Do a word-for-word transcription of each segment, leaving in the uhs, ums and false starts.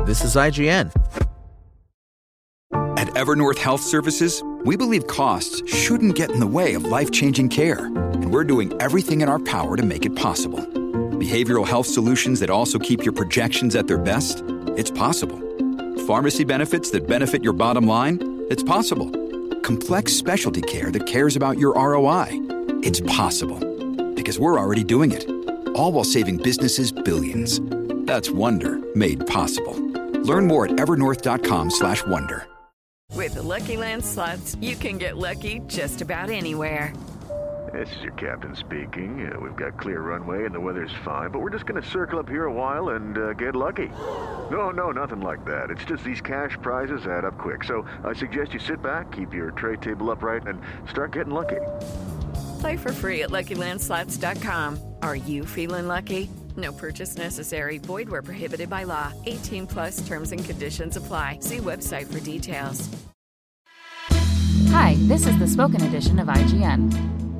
This is I G N. At Evernorth Health Services, we believe costs shouldn't get in the way of life-changing care, and we're doing everything in our power to make it possible. Behavioral health solutions that also keep your projections at their best? It's possible. Pharmacy benefits that benefit your bottom line? It's possible. Complex specialty care that cares about your R O I? It's possible. Because we're already doing it. All while saving businesses billions. That's Wonder made possible. Learn more at evernorth.com slash wonder. With the Lucky Land Slots, you can get lucky just about anywhere. This is your captain speaking. Uh, we've got clear runway and the weather's fine, but we're just going to circle up here a while and uh, get lucky. No, no, nothing like that. It's just these cash prizes add up quick. So I suggest you sit back, keep your tray table upright, and start getting lucky. Play for free at Lucky Land Slots dot com. Are you feeling lucky? No purchase necessary. Void where prohibited by law. eighteen plus terms and conditions apply. See website for details. Hi, this is the spoken edition of I G N.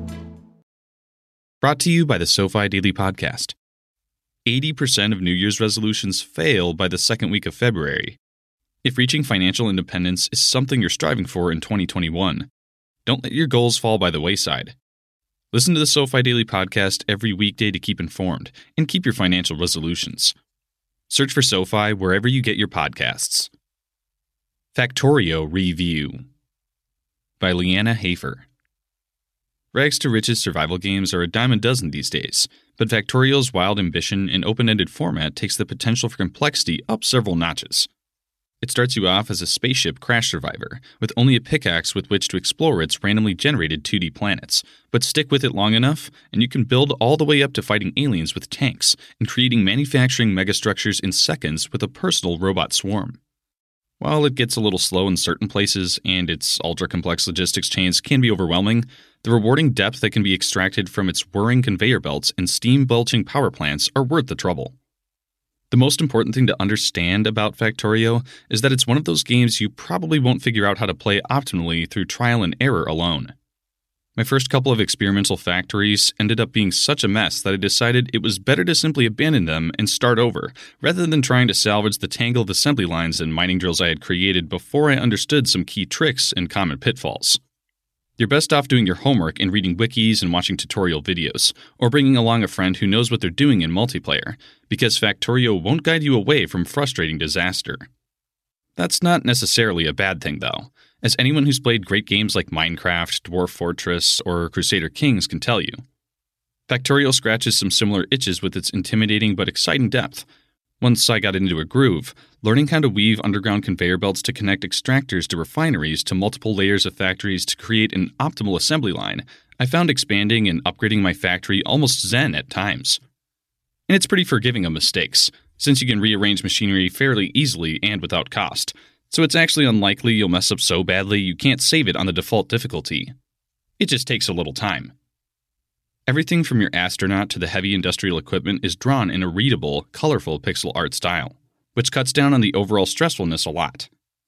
Brought to you by the SoFi Daily Podcast. eighty percent of New Year's resolutions fail by the second week of February. If reaching financial independence is something you're striving for in twenty twenty-one, don't let your goals fall by the wayside. Listen to the SoFi Daily Podcast every weekday to keep informed and keep your financial resolutions. Search for SoFi wherever you get your podcasts. Factorio Review by Leanna Hafer. Rags to Riches survival games are a dime a dozen these days, but Factorio's wild ambition and open-ended format takes the potential for complexity up several notches. It starts you off as a spaceship crash survivor, with only a pickaxe with which to explore its randomly generated two D planets, but stick with it long enough, and you can build all the way up to fighting aliens with tanks and creating manufacturing megastructures in seconds with a personal robot swarm. While it gets a little slow in certain places and its ultra-complex logistics chains can be overwhelming, the rewarding depth that can be extracted from its whirring conveyor belts and steam-belching power plants are worth the trouble. The most important thing to understand about Factorio is that it's one of those games you probably won't figure out how to play optimally through trial and error alone. My first couple of experimental factories ended up being such a mess that I decided it was better to simply abandon them and start over, rather than trying to salvage the tangle of assembly lines and mining drills I had created before I understood some key tricks and common pitfalls. You're best off doing your homework and reading wikis and watching tutorial videos, or bringing along a friend who knows what they're doing in multiplayer, because Factorio won't guide you away from frustrating disaster. That's not necessarily a bad thing, though, as anyone who's played great games like Minecraft, Dwarf Fortress, or Crusader Kings can tell you. Factorio scratches some similar itches with its intimidating but exciting depth. Once I got into a groove, learning how to weave underground conveyor belts to connect extractors to refineries to multiple layers of factories to create an optimal assembly line, I found expanding and upgrading my factory almost zen at times. And it's pretty forgiving of mistakes, since you can rearrange machinery fairly easily and without cost, so it's actually unlikely you'll mess up so badly you can't save it on the default difficulty. It just takes a little time. Everything from your astronaut to the heavy industrial equipment is drawn in a readable, colorful pixel art style, which cuts down on the overall stressfulness a lot.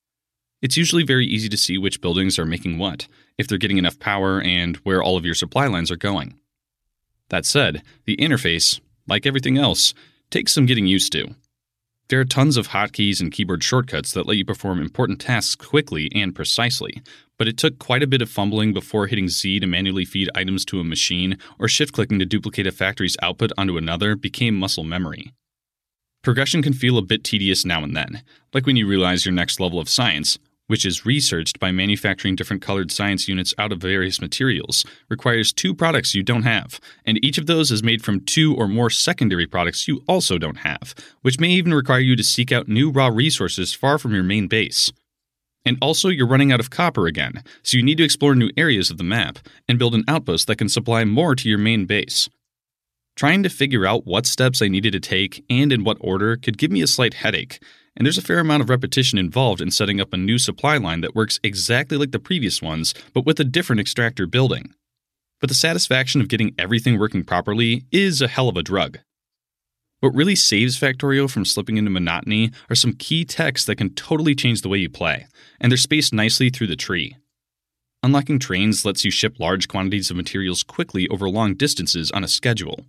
It's usually very easy to see which buildings are making what, if they're getting enough power, and where all of your supply lines are going. That said, the interface, like everything else, takes some getting used to. There are tons of hotkeys and keyboard shortcuts that let you perform important tasks quickly and precisely, but it took quite a bit of fumbling before hitting Z to manually feed items to a machine or shift-clicking to duplicate a factory's output onto another became muscle memory. Progression can feel a bit tedious now and then, like when you realize your next level of science, which is researched by manufacturing different colored science units out of various materials, requires two products you don't have, and each of those is made from two or more secondary products you also don't have, which may even require you to seek out new raw resources far from your main base. And also, you're running out of copper again, so you need to explore new areas of the map and build an outpost that can supply more to your main base. Trying to figure out what steps I needed to take and in what order could give me a slight headache, and there's a fair amount of repetition involved in setting up a new supply line that works exactly like the previous ones, but with a different extractor building. But the satisfaction of getting everything working properly is a hell of a drug. What really saves Factorio from slipping into monotony are some key techs that can totally change the way you play, and they're spaced nicely through the tree. Unlocking trains lets you ship large quantities of materials quickly over long distances on a schedule.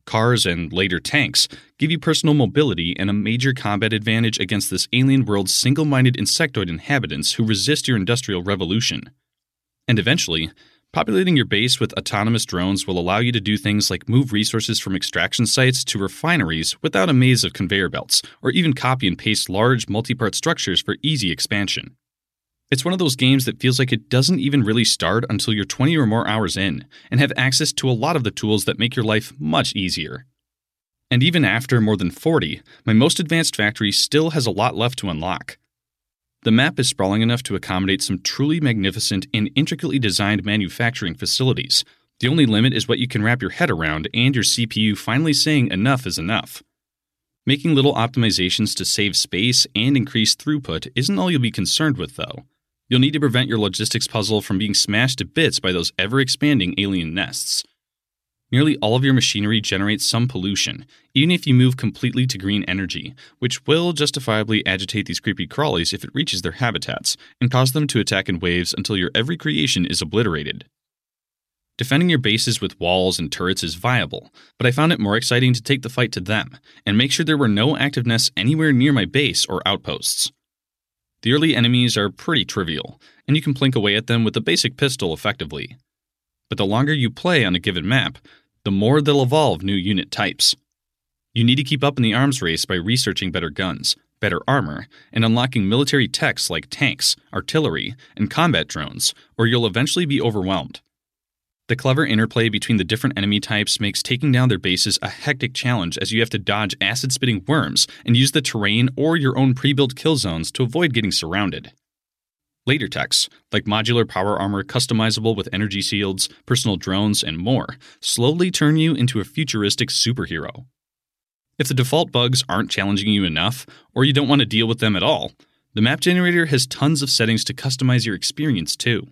Cars, and later tanks give you personal mobility and a major combat advantage against this alien world's single-minded insectoid inhabitants who resist your industrial revolution. And eventually, populating your base with autonomous drones will allow you to do things like move resources from extraction sites to refineries without a maze of conveyor belts, or even copy and paste large multi-part structures for easy expansion. It's one of those games that feels like it doesn't even really start until you're twenty or more hours in, and have access to a lot of the tools that make your life much easier. And even after more than forty, my most advanced factory still has a lot left to unlock. The map is sprawling enough to accommodate some truly magnificent and intricately designed manufacturing facilities. The only limit is what you can wrap your head around and your C P U finally saying enough is enough. Making little optimizations to save space and increase throughput isn't all you'll be concerned with, though. You'll need to prevent your logistics puzzle from being smashed to bits by those ever-expanding alien nests. Nearly all of your machinery generates some pollution, even if you move completely to green energy, which will justifiably agitate these creepy crawlies if it reaches their habitats, and cause them to attack in waves until your every creation is obliterated. Defending your bases with walls and turrets is viable, but I found it more exciting to take the fight to them, and make sure there were no active nests anywhere near my base or outposts. The early enemies are pretty trivial, and you can plink away at them with a basic pistol effectively. But the longer you play on a given map, the more they'll evolve new unit types. You need to keep up in the arms race by researching better guns, better armor, and unlocking military techs like tanks, artillery, and combat drones, or you'll eventually be overwhelmed. The clever interplay between the different enemy types makes taking down their bases a hectic challenge, as you have to dodge acid-spitting worms and use the terrain or your own pre-built kill zones to avoid getting surrounded. Later techs, like modular power armor customizable with energy shields, personal drones, and more, slowly turn you into a futuristic superhero. If the default bugs aren't challenging you enough, or you don't want to deal with them at all, the map generator has tons of settings to customize your experience too.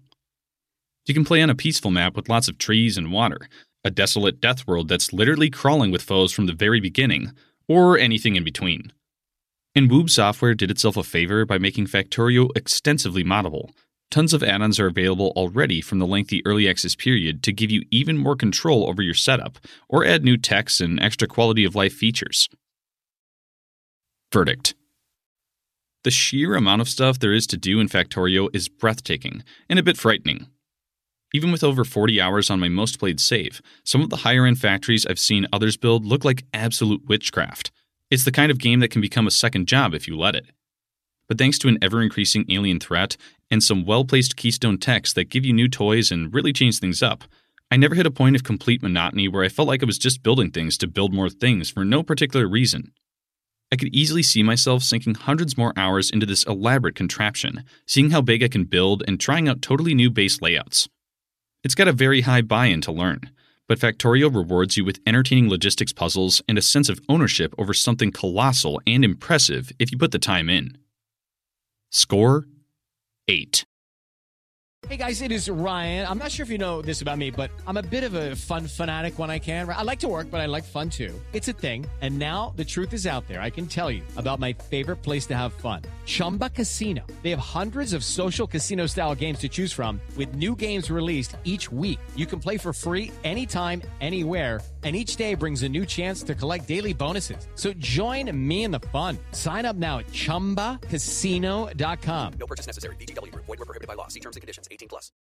You can play on a peaceful map with lots of trees and water, a desolate death world that's literally crawling with foes from the very beginning, or anything in between. And Woob Software did itself a favor by making Factorio extensively moddable. Tons of add-ons are available already from the lengthy early access period to give you even more control over your setup, or add new techs and extra quality of life features. Verdict. The sheer amount of stuff there is to do in Factorio is breathtaking, and a bit frightening. Even with over forty hours on my most played save, some of the higher-end factories I've seen others build look like absolute witchcraft. It's the kind of game that can become a second job if you let it. But thanks to an ever-increasing alien threat and some well-placed keystone techs that give you new toys and really change things up, I never hit a point of complete monotony where I felt like I was just building things to build more things for no particular reason. I could easily see myself sinking hundreds more hours into this elaborate contraption, seeing how big I can build and trying out totally new base layouts. It's got a very high buy-in to learn, but Factorio rewards you with entertaining logistics puzzles and a sense of ownership over something colossal and impressive if you put the time in. Score? eight. Hey guys, it is Ryan. I'm not sure if you know this about me, but I'm a bit of a fun fanatic when I can. I like to work, but I like fun too. It's a thing. And now the truth is out there. I can tell you about my favorite place to have fun. Chumba Casino. They have hundreds of social casino style games to choose from with new games released each week. You can play for free anytime, anywhere. And each day brings a new chance to collect daily bonuses. So join me in the fun. Sign up now at chumba casino dot com. No purchase necessary. V G W Group. Void where prohibited by law. See terms and conditions. eighteen plus.